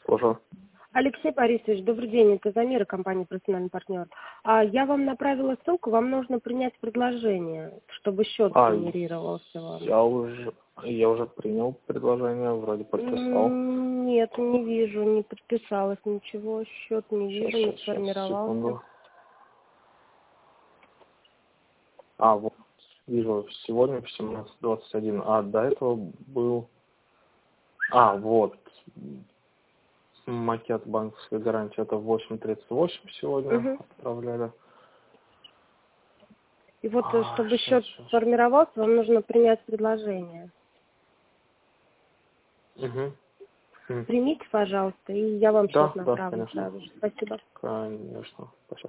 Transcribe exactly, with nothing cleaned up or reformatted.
Слушаю. Алексей Борисович, добрый день, это Замира, компания «Профессиональный партнер». А я вам направила ссылку, вам нужно принять предложение, чтобы счет А, генерировался вам. я уже, я уже принял предложение, вроде подписал. М, Нет, не вижу, не подписалось ничего, счет не Сейчас, вижу, не сейчас, сейчас, сформировался. секунду. А, вот, вижу, сегодня в семнадцать двадцать один, а до этого был... А, вот, макет банковской гарантии, это в восемь тридцать восемь сегодня Угу. отправляли. И вот, э, А, чтобы сейчас, счет сейчас. сформировался, вам нужно принять предложение. Угу. Примите, пожалуйста, и я вам Да, счет да, направлю конечно. сразу же. Спасибо. Конечно. Спасибо.